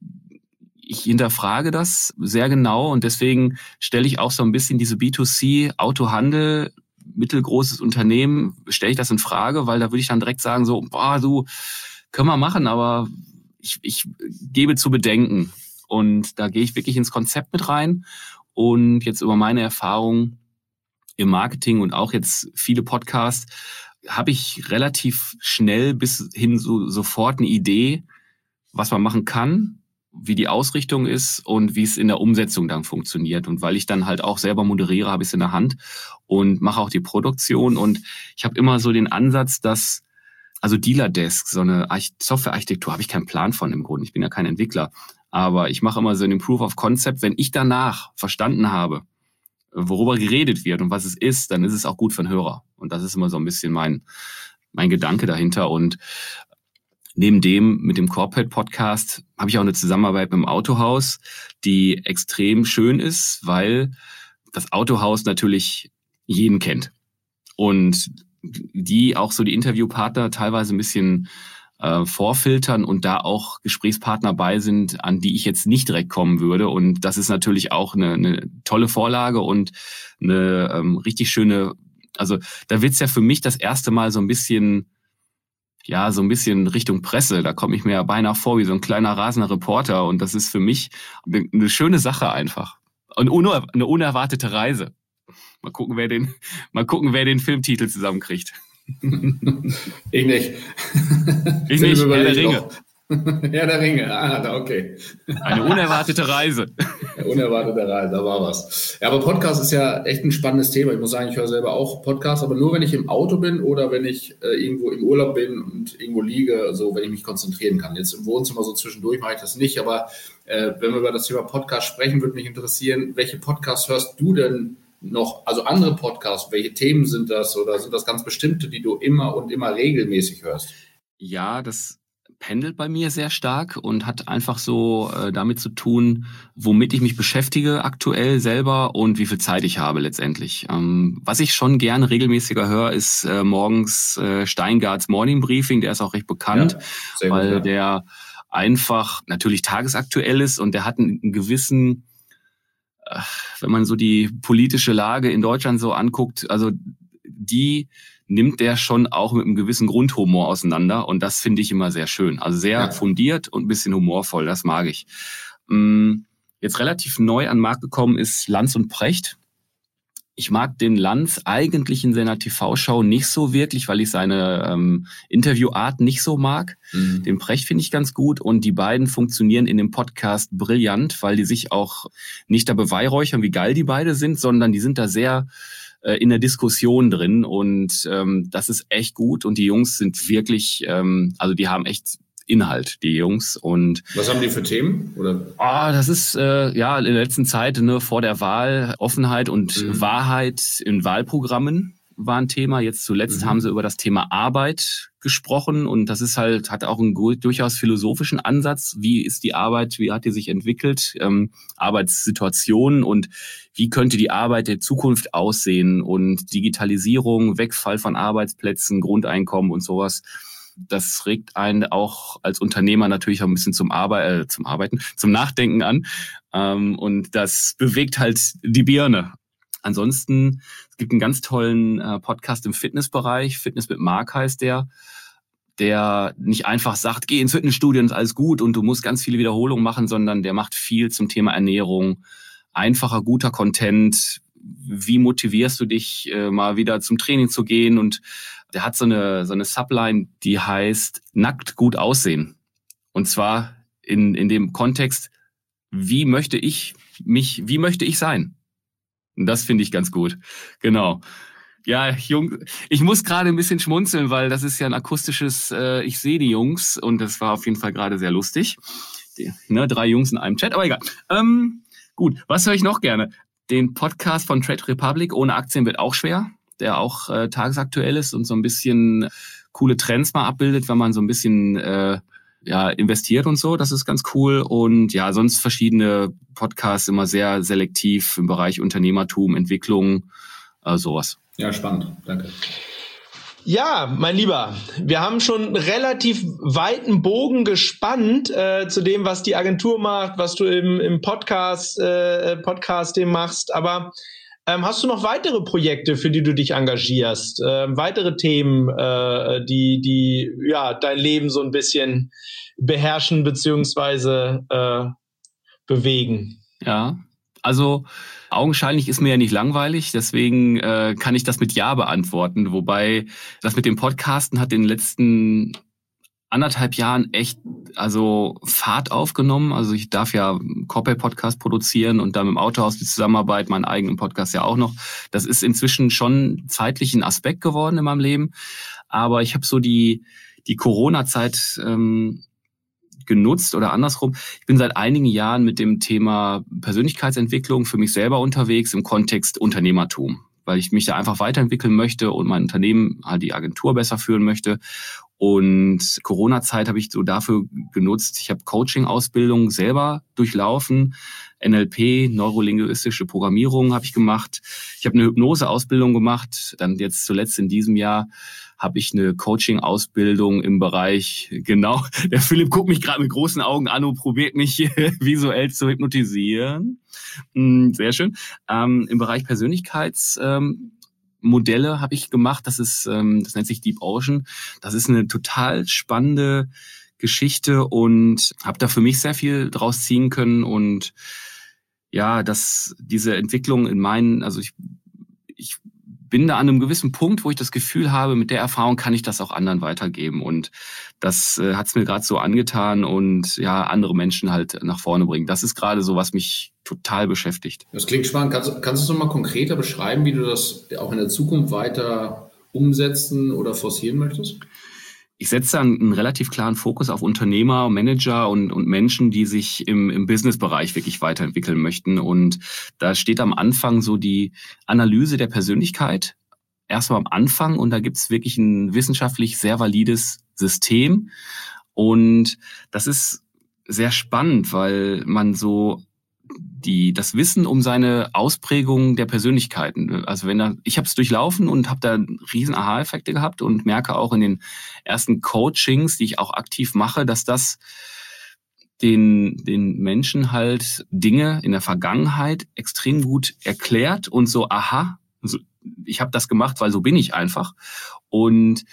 A: ich hinterfrage das sehr genau und deswegen stelle ich auch so ein bisschen diese B zwei C, Autohandel, mittelgroßes Unternehmen, stelle ich das in Frage, weil da würde ich dann direkt sagen, so, boah, du, können wir machen, aber ich, ich gebe zu bedenken. Und da gehe ich wirklich ins Konzept mit rein und jetzt über meine Erfahrung im Marketing und auch jetzt viele Podcasts habe ich relativ schnell bis hin so sofort eine Idee, was man machen kann, wie die Ausrichtung ist und wie es in der Umsetzung dann funktioniert. Und weil ich dann halt auch selber moderiere, habe ich es in der Hand und mache auch die Produktion. Und ich habe immer so den Ansatz, dass, also Dealerdesk, so eine Softwarearchitektur, habe ich keinen Plan von im Grunde. Ich bin ja kein Entwickler. Aber ich mache immer so einen Proof of Concept. Wenn ich danach verstanden habe, worüber geredet wird und was es ist, dann ist es auch gut für den Hörer. Und das ist immer so ein bisschen mein, mein Gedanke dahinter. Und neben dem, mit dem Corporate-Podcast, habe ich auch eine Zusammenarbeit mit dem Autohaus, die extrem schön ist, weil das Autohaus natürlich jeden kennt. Und die auch so die Interviewpartner teilweise ein bisschen äh, vorfiltern und da auch Gesprächspartner bei sind, an die ich jetzt nicht direkt kommen würde. Und das ist natürlich auch eine, eine tolle Vorlage und eine ähm, richtig schöne, also da wird's ja für mich das erste Mal so ein bisschen ja, so ein bisschen Richtung Presse, da komme ich mir ja beinahe vor wie so ein kleiner rasender Reporter und das ist für mich eine schöne Sache einfach. Und eine unerwartete Reise. Mal gucken, wer den, mal gucken, wer den Filmtitel zusammenkriegt.
B: Ich nicht.
A: Ich nicht, Herr der Ringe.
B: Ja, der Ringe. Ah, okay.
A: Eine unerwartete Reise.
B: Eine unerwartete Reise, da war was. Ja, aber Podcast ist ja echt ein spannendes Thema. Ich muss sagen, ich höre selber auch Podcasts, aber nur wenn ich im Auto bin oder wenn ich äh, irgendwo im Urlaub bin und irgendwo liege, also wenn ich mich konzentrieren kann. Jetzt im Wohnzimmer so zwischendurch mache ich das nicht, aber äh, wenn wir über das Thema Podcast sprechen, würde mich interessieren, welche Podcasts hörst du denn noch, also andere Podcasts, welche Themen sind das oder sind das ganz bestimmte, die du immer und immer regelmäßig hörst?
A: Ja, das pendelt bei mir sehr stark und hat einfach so äh, damit zu tun, womit ich mich beschäftige aktuell selber und wie viel Zeit ich habe letztendlich. Ähm, was ich schon gerne regelmäßiger höre, ist äh, morgens äh, Steingarts Morning Briefing, der ist auch recht bekannt, ja, weil gut, ja. der einfach natürlich tagesaktuell ist und der hat einen, einen gewissen, äh, wenn man so die politische Lage in Deutschland so anguckt, also die nimmt der schon auch mit einem gewissen Grundhumor auseinander und das finde ich immer sehr schön. Also sehr ja. fundiert und ein bisschen humorvoll, das mag ich. Jetzt relativ neu an den Markt gekommen ist Lanz und Precht. Ich mag den Lanz eigentlich in seiner T V-Show nicht so wirklich, weil ich seine ähm, Interviewart nicht so mag. Mhm. Den Precht finde ich ganz gut und die beiden funktionieren in dem Podcast brillant, weil die sich auch nicht da beweihräuchern, wie geil die beide sind, sondern die sind da sehr in der Diskussion drin und ähm, das ist echt gut und die Jungs sind wirklich, ähm, also die haben echt Inhalt, die Jungs. Und
B: was haben die für Themen? Oder?
A: Ah, das ist äh, ja in der letzten Zeit ne, vor der Wahl Offenheit und mhm. Wahrheit in Wahlprogrammen war ein Thema. Jetzt zuletzt mhm. haben sie über das Thema Arbeit gesprochen und das ist halt, hat auch einen durchaus philosophischen Ansatz. Wie ist die Arbeit, wie hat die sich entwickelt, ähm, Arbeitssituationen und wie könnte die Arbeit der Zukunft aussehen und Digitalisierung, Wegfall von Arbeitsplätzen, Grundeinkommen und sowas. Das regt einen auch als Unternehmer natürlich auch ein bisschen zum, Arbeit, äh, zum Arbeiten, zum Nachdenken an ähm, und das bewegt halt die Birne. Ansonsten, es gibt einen ganz tollen äh, Podcast im Fitnessbereich, Fitness mit Marc heißt der, der nicht einfach sagt, geh ins Fitnessstudio und ist alles gut und du musst ganz viele Wiederholungen machen, sondern der macht viel zum Thema Ernährung, einfacher, guter Content, wie motivierst du dich, äh, mal wieder zum Training zu gehen und der hat so eine so eine Subline, die heißt nackt gut aussehen und zwar in in dem Kontext, wie möchte ich mich, wie möchte ich sein? Und das finde ich ganz gut. Genau. Ja, Jung, ich muss gerade ein bisschen schmunzeln, weil das ist ja ein akustisches, äh, ich sehe die Jungs und das war auf jeden Fall gerade sehr lustig. Die, ne, drei Jungs in einem Chat, aber egal. Ähm, gut, was höre ich noch gerne? Den Podcast von Trade Republic, ohne Aktien wird auch schwer, der auch äh, tagesaktuell ist und so ein bisschen coole Trends mal abbildet, wenn man so ein bisschen äh, ja, investiert und so, das ist ganz cool. Und ja, sonst verschiedene Podcasts immer sehr selektiv im Bereich Unternehmertum, Entwicklung, äh, sowas.
B: Ja, spannend. Danke.
C: Ja, mein Lieber, wir haben schon einen relativ weiten Bogen gespannt äh, zu dem, was die Agentur macht, was du im, im Podcast, äh, Podcasting machst. Aber ähm, hast du noch weitere Projekte, für die du dich engagierst? Äh, weitere Themen, äh, die, die ja dein Leben so ein bisschen beherrschen beziehungsweise äh, bewegen?
A: Ja, also augenscheinlich ist mir ja nicht langweilig, deswegen äh, kann ich das mit Ja beantworten. Wobei das mit dem Podcasten hat in den letzten anderthalb Jahren echt also Fahrt aufgenommen. Also ich darf ja Corporate-Podcast produzieren und dann mit dem Autohaus die Zusammenarbeit, meinen eigenen Podcast ja auch noch. Das ist inzwischen schon zeitlich ein Aspekt geworden in meinem Leben. Aber ich habe so die die Corona-Zeit ähm, genutzt oder andersrum. Ich bin seit einigen Jahren mit dem Thema Persönlichkeitsentwicklung für mich selber unterwegs im Kontext Unternehmertum, weil ich mich da einfach weiterentwickeln möchte und mein Unternehmen, halt die Agentur besser führen möchte. Und Corona-Zeit habe ich so dafür genutzt. Ich habe Coaching-Ausbildung selber durchlaufen. N L P, neurolinguistische Programmierung habe ich gemacht. Ich habe eine Hypnose-Ausbildung gemacht. Dann jetzt zuletzt in diesem Jahr habe ich eine Coaching-Ausbildung im Bereich, genau, der Philipp guckt mich gerade mit großen Augen an und probiert mich visuell zu hypnotisieren. Sehr schön. Ähm, im Bereich Persönlichkeits... Ähm, Modelle habe ich gemacht, das ist, ähm, das nennt sich Deep Ocean. Das ist eine total spannende Geschichte und habe da für mich sehr viel draus ziehen können und ja, dass diese Entwicklung in meinen, also ich, ich bin da an einem gewissen Punkt, wo ich das Gefühl habe, mit der Erfahrung kann ich das auch anderen weitergeben und das äh, hat es mir gerade so angetan und ja, andere Menschen halt nach vorne bringen. Das ist gerade so, was mich total beschäftigt.
B: Das klingt spannend. Kannst, kannst du es nochmal konkreter beschreiben, wie du das auch in der Zukunft weiter umsetzen oder forcieren möchtest?
A: Ich setze einen, einen relativ klaren Fokus auf Unternehmer, Manager und, und Menschen, die sich im, im Businessbereich wirklich weiterentwickeln möchten. Und da steht am Anfang so die Analyse der Persönlichkeit. Erstmal am Anfang, und da gibt es wirklich ein wissenschaftlich sehr valides System. Und das ist sehr spannend, weil man so die das Wissen um seine Ausprägung der Persönlichkeiten, also wenn da, ich habe es durchlaufen und habe da riesen Aha-Effekte gehabt und merke auch in den ersten Coachings, die ich auch aktiv mache, dass das den den Menschen halt Dinge in der Vergangenheit extrem gut erklärt und so, aha, so, ich habe das gemacht, weil so bin ich einfach. Und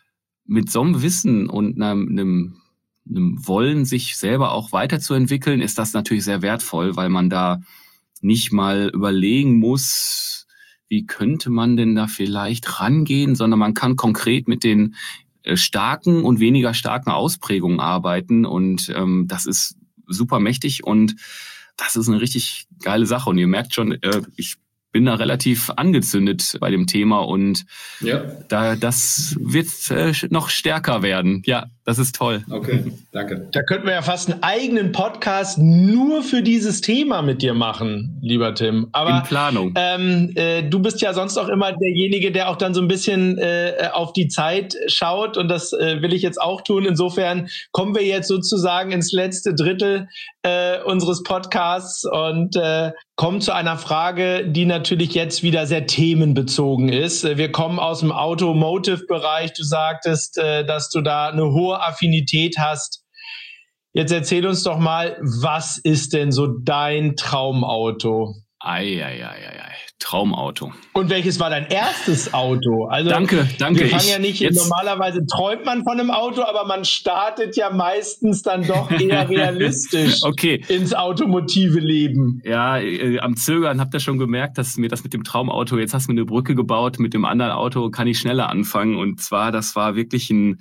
A: mit so einem Wissen und einem, einem, einem Wollen, sich selber auch weiterzuentwickeln, ist das natürlich sehr wertvoll, weil man da nicht mal überlegen muss, wie könnte man denn da vielleicht rangehen, sondern man kann konkret mit den starken und weniger starken Ausprägungen arbeiten. Und ähm, das ist super mächtig und das ist eine richtig geile Sache. Und ihr merkt schon, äh, ich bin da relativ angezündet bei dem Thema und ja. da das wird äh, noch stärker werden. Ja, das ist toll.
B: Okay, danke.
C: Da könnten wir ja fast einen eigenen Podcast nur für dieses Thema mit dir machen, lieber Tim. Aber
A: in Planung.
C: Ähm, äh, du bist ja sonst auch immer derjenige, der auch dann so ein bisschen äh, auf die Zeit schaut und das äh, will ich jetzt auch tun. Insofern kommen wir jetzt sozusagen ins letzte Drittel äh, unseres Podcasts und äh, kommen zu einer Frage, die natürlich jetzt wieder sehr themenbezogen ist. Wir kommen aus dem Automotive-Bereich. Du sagtest, äh, dass du da eine hohe Affinität hast. Jetzt erzähl uns doch mal, was ist denn so dein Traumauto?
A: Ei, ei, ei, ei, ei. Traumauto.
C: Und welches war dein erstes Auto? Also
A: danke, danke.
C: Wir fangen
A: ich,
C: ja nicht,
A: jetzt,
C: normalerweise träumt man von einem Auto, aber man startet ja meistens dann doch eher realistisch
A: okay.
C: ins automotive Leben.
A: Ja, äh, am Zögern habt ihr schon gemerkt, dass mir das mit dem Traumauto, jetzt hast du mir eine Brücke gebaut, mit dem anderen Auto kann ich schneller anfangen. Und zwar, das war wirklich ein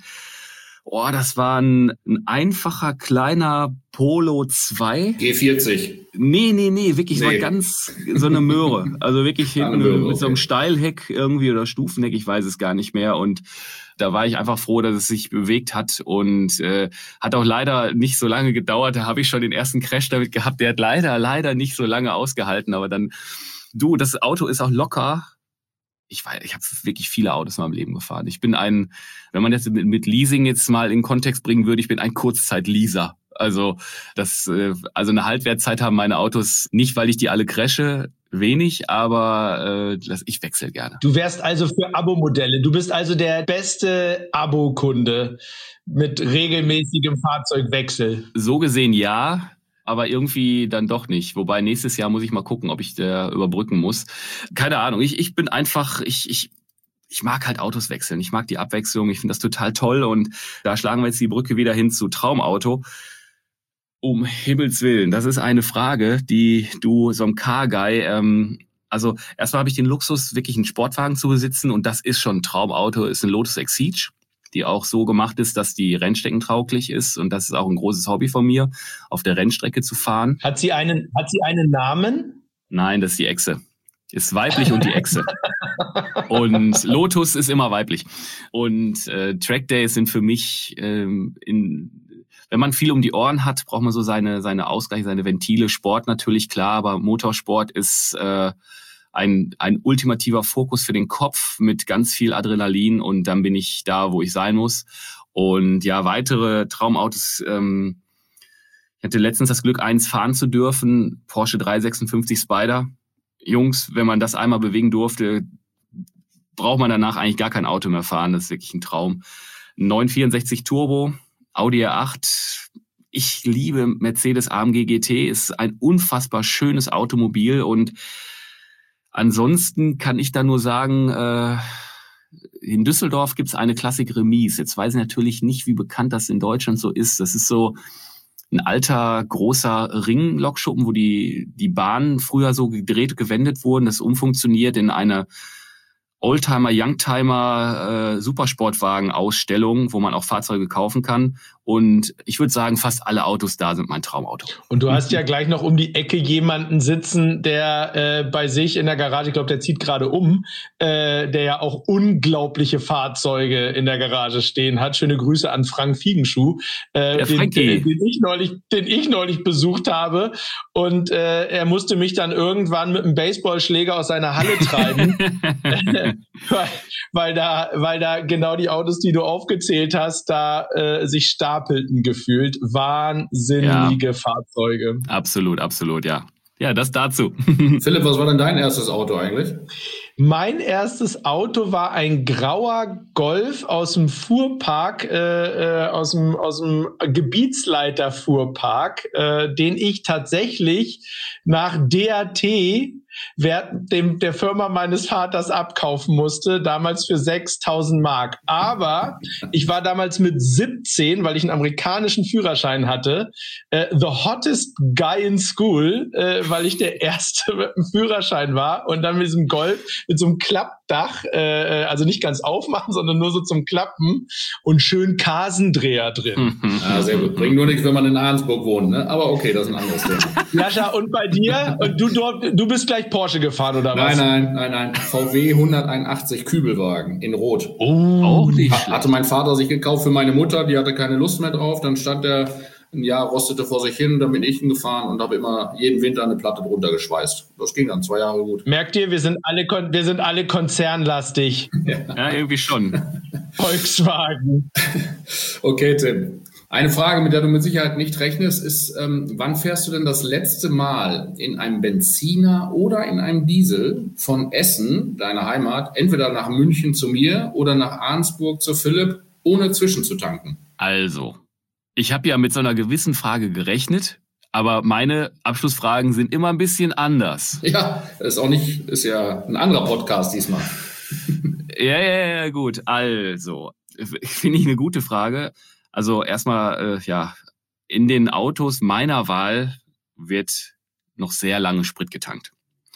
A: Oh, das war ein, ein einfacher, kleiner Polo zwei.
B: G vierzig.
A: Nee, nee, nee, wirklich nee. So ganz so eine Möhre. Also wirklich hinten Möhre, mit okay. so einem Steilheck irgendwie oder Stufenheck, ich weiß es gar nicht mehr. Und da war ich einfach froh, dass es sich bewegt hat und äh, hat auch leider nicht so lange gedauert. Da habe ich schon den ersten Crash damit gehabt. Der hat leider, leider nicht so lange ausgehalten. Aber dann, du, das Auto ist auch locker. Ich weiß, ich habe wirklich viele Autos in meinem Leben gefahren. Ich bin ein, wenn man das mit, mit Leasing jetzt mal in Kontext bringen würde, ich bin ein Kurzzeit-Leaser. Also das, also eine Haltwertzeit haben meine Autos nicht, weil ich die alle crashe, wenig, aber äh, das, ich wechsle gerne.
C: Du wärst also für Abo-Modelle. Du bist also der beste Abo-Kunde mit regelmäßigem Fahrzeugwechsel.
A: So gesehen ja. Aber irgendwie dann doch nicht. Wobei nächstes Jahr muss ich mal gucken, ob ich da überbrücken muss. Keine Ahnung. Ich, ich bin einfach, ich, ich, ich mag halt Autos wechseln. Ich mag die Abwechslung. Ich finde das total toll. Und da schlagen wir jetzt die Brücke wieder hin zu Traumauto. Um Himmels Willen. Das ist eine Frage, die du, so ein Car-Guy, ähm, also erstmal habe ich den Luxus, wirklich einen Sportwagen zu besitzen. Und das ist schon ein Traumauto. Ist ein Lotus Exige, die auch so gemacht ist, dass die rennsteckentauglich ist. Und das ist auch ein großes Hobby von mir, auf der Rennstrecke zu fahren.
C: Hat sie einen, hat sie einen Namen?
A: Nein, das ist die Echse. Ist weiblich und die Echse. Und Lotus ist immer weiblich. Und äh, Trackdays sind für mich, ähm, in, wenn man viel um die Ohren hat, braucht man so seine, seine Ausgleiche, seine Ventile. Sport natürlich, klar, aber Motorsport ist äh, Ein, ein ultimativer Fokus für den Kopf mit ganz viel Adrenalin und dann bin ich da, wo ich sein muss. Und ja, weitere Traumautos. Ähm, ich hatte letztens das Glück, eins fahren zu dürfen, Porsche dreihundertsechsundfünfzig Spider. Jungs, wenn man das einmal bewegen durfte, braucht man danach eigentlich gar kein Auto mehr fahren. Das ist wirklich ein Traum. neunhundertvierundsechzig Turbo, Audi R acht. Ich liebe Mercedes A M G G T, ist ein unfassbar schönes Automobil und ansonsten kann ich da nur sagen, äh, in Düsseldorf gibt's eine Klassik Remise. Jetzt weiß ich natürlich nicht, wie bekannt das in Deutschland so ist. Das ist so ein alter, großer Ringlokschuppen, wo die die Bahnen früher so gedreht, gewendet wurden. Das ist umfunktioniert in eine Oldtimer, Youngtimer, äh, Supersportwagen-Ausstellung, wo man auch Fahrzeuge kaufen kann. Und ich würde sagen, fast alle Autos da sind mein Traumauto.
C: Und du hast ja gleich noch um die Ecke jemanden sitzen, der äh, bei sich in der Garage, ich glaube, der zieht gerade um, äh, der ja auch unglaubliche Fahrzeuge in der Garage stehen hat. Schöne Grüße an Frank Fiegenschuh, äh, den, den, den, ich neulich, den ich neulich besucht habe. Und äh, er musste mich dann irgendwann mit einem Baseballschläger aus seiner Halle treiben, weil, weil, da, weil da genau die Autos, die du aufgezählt hast, da äh, sich stapelten gefühlt. Wahnsinnige ja. Fahrzeuge.
A: Absolut, absolut, ja. Ja, das dazu.
B: Philipp, was war denn dein erstes Auto eigentlich?
C: Mein erstes Auto war ein grauer Golf aus dem Fuhrpark, äh, aus dem, aus dem Gebietsleiter-Fuhrpark, äh, den ich tatsächlich nach D A T während dem der Firma meines Vaters abkaufen musste, damals für sechstausend Mark. Aber ich war damals mit siebzehn, weil ich einen amerikanischen Führerschein hatte, äh, the hottest guy in school, äh, weil ich der Erste mit einem Führerschein war und dann mit diesem Golf, mit so einem Klappdach, äh, also nicht ganz aufmachen, sondern nur so zum Klappen und schön Kasendreher drin.
B: Ah, sehr gut. Bringt nur nichts, wenn man in Arnsburg wohnt, ne? Aber okay, das ist ein anderes Thema.
C: Jascha, und bei dir? Und du, du, du bist gleich Porsche gefahren, oder was?
B: Nein, nein, nein, nein. V W hunderteinundachtzig Kübelwagen in Rot.
A: Oh, auch nicht
B: ha- Hatte mein Vater sich gekauft für meine Mutter, die hatte keine Lust mehr drauf. Dann stand der ein Jahr, rostete vor sich hin, dann bin ich ihn gefahren und habe immer jeden Winter eine Platte drunter geschweißt. Das ging dann zwei Jahre gut.
C: Merkt ihr, wir sind alle, wir sind alle konzernlastig.
A: Ja, ja irgendwie schon.
C: Volkswagen.
B: Okay, Tim. Eine Frage, mit der du mit Sicherheit nicht rechnest, ist, ähm, wann fährst du denn das letzte Mal in einem Benziner oder in einem Diesel von Essen, deiner Heimat, entweder nach München zu mir oder nach Arnsburg zu Philipp, ohne zwischenzutanken?
A: Also, ich habe ja mit so einer gewissen Frage gerechnet, aber meine Abschlussfragen sind immer ein bisschen anders.
B: Ja, ist auch nicht, ist ja ein anderer Podcast diesmal.
A: Ja, ja, ja, gut. Also, finde ich eine gute Frage. Also erstmal, äh, ja, in den Autos meiner Wahl wird noch sehr lange Sprit getankt.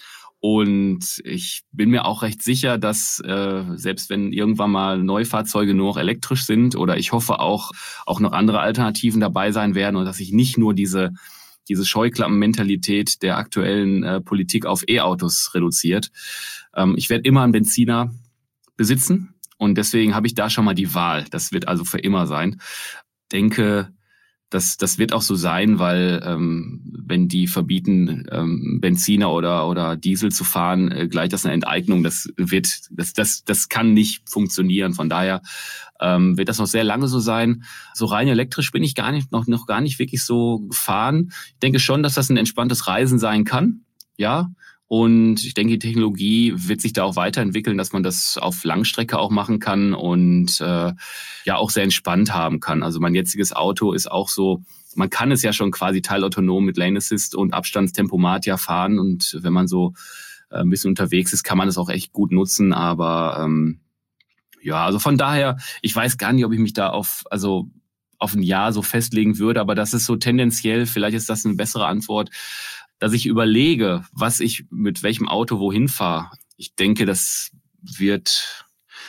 A: Und ich bin mir auch recht sicher, dass äh, selbst wenn irgendwann mal Neufahrzeuge nur noch elektrisch sind oder ich hoffe auch auch noch andere Alternativen dabei sein werden und dass sich nicht nur diese diese Scheuklappenmentalität der aktuellen äh, Politik auf E-Autos reduziert. Ähm, ich werde immer einen Benziner besitzen. Und deswegen habe ich da schon mal die Wahl. Das wird also für immer sein. Denke, das, das wird auch so sein, weil ähm, wenn die verbieten, ähm, Benziner oder oder Diesel zu fahren, äh, gleich das eine Enteignung. Das wird, das das das kann nicht funktionieren. Von daher ähm, wird das noch sehr lange so sein. So rein elektrisch bin ich gar nicht noch noch gar nicht wirklich so gefahren. Ich denke schon, dass das ein entspanntes Reisen sein kann. Ja. Und ich denke, die Technologie wird sich da auch weiterentwickeln, dass man das auf Langstrecke auch machen kann und äh, ja auch sehr entspannt haben kann. Also mein jetziges Auto ist auch so, man kann es ja schon quasi teilautonom mit Lane Assist und Abstandstempomat ja fahren. Und wenn man so äh, ein bisschen unterwegs ist, kann man es auch echt gut nutzen. Aber ähm, ja, also von daher, ich weiß gar nicht, ob ich mich da auf, also auf ein Jahr so festlegen würde, aber das ist so tendenziell, vielleicht ist das eine bessere Antwort, dass ich überlege, was ich mit welchem Auto wohin fahre. Ich denke, das wird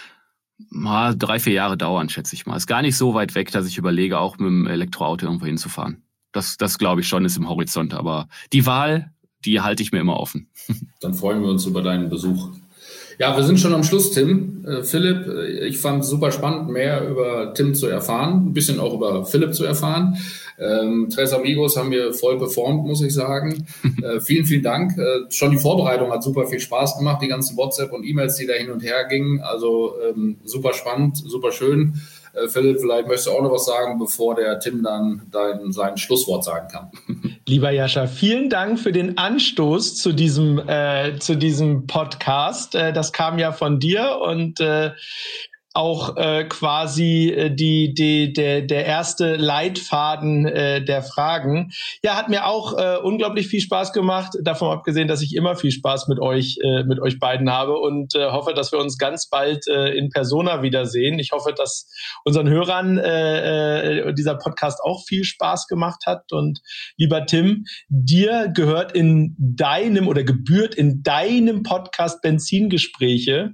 A: mal drei, vier Jahre dauern, schätze ich mal. Ist gar nicht so weit weg, dass ich überlege, auch mit dem Elektroauto irgendwo hinzufahren. Das, das glaube ich schon, ist im Horizont. Aber die Wahl, die halte ich mir immer offen.
B: Dann freuen wir uns über deinen Besuch. Ja, wir sind schon am Schluss, Tim. Äh, Philipp, ich fand es super spannend, mehr über Tim zu erfahren, ein bisschen auch über Philipp zu erfahren. Ähm, Tres Amigos haben wir voll performt, muss ich sagen. äh, vielen, vielen Dank. Äh, schon die Vorbereitung hat super viel Spaß gemacht, die ganzen WhatsApp und E-Mails, die da hin und her gingen. Also ähm, super spannend, super schön. Äh, Philipp, vielleicht möchtest du auch noch was sagen, bevor der Tim dann dein, sein Schlusswort sagen kann.
C: Lieber Jascha, vielen Dank für den Anstoß zu diesem, äh, zu diesem Podcast. Äh, das kam ja von dir und äh, auch äh, quasi äh, die, die, der, der erste Leitfaden äh, der Fragen. Ja, hat mir auch äh, unglaublich viel Spaß gemacht, davon abgesehen, dass ich immer viel Spaß mit euch, äh, mit euch beiden habe und äh, hoffe, dass wir uns ganz bald äh, in Persona wiedersehen. Ich hoffe, dass unseren Hörern äh, äh, dieser Podcast auch viel Spaß gemacht hat. Und lieber Tim, dir gehört in deinem oder gebührt in deinem Podcast Benzingespräche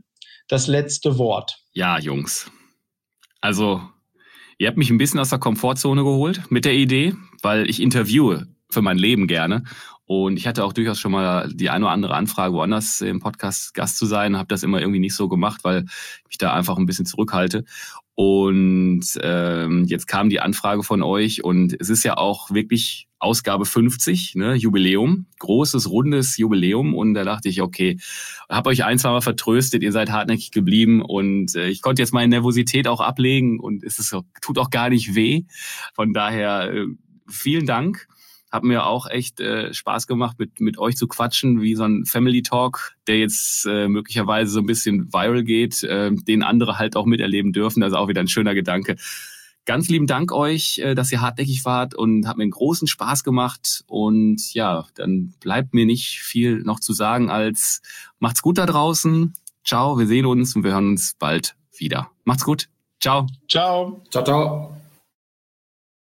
C: das letzte Wort.
A: Ja, Jungs. Also, ihr habt mich ein bisschen aus der Komfortzone geholt mit der Idee, weil ich interviewe für mein Leben gerne. Und ich hatte auch durchaus schon mal die eine oder andere Anfrage, woanders im Podcast Gast zu sein, habe das immer irgendwie nicht so gemacht, weil ich mich da einfach ein bisschen zurückhalte. Und ähm, jetzt kam die Anfrage von euch und es ist ja auch wirklich Ausgabe fünfzig, ne, Jubiläum, großes, rundes Jubiläum. Und da dachte ich, okay, habe euch ein, zwei Mal vertröstet, ihr seid hartnäckig geblieben und äh, ich konnte jetzt meine Nervosität auch ablegen und es ist, tut auch gar nicht weh. Von daher äh, vielen Dank. Hat mir auch echt äh, Spaß gemacht, mit mit euch zu quatschen, wie so ein Family Talk, der jetzt äh, möglicherweise so ein bisschen viral geht, äh, den andere halt auch miterleben dürfen. Das ist auch wieder ein schöner Gedanke. Ganz lieben Dank euch, äh, dass ihr hartnäckig wart und hat mir einen großen Spaß gemacht. Und ja, dann bleibt mir nicht viel noch zu sagen als macht's gut da draußen. Ciao, wir sehen uns und wir hören uns bald wieder. Macht's gut. Ciao.
C: Ciao.
B: Ciao, ciao.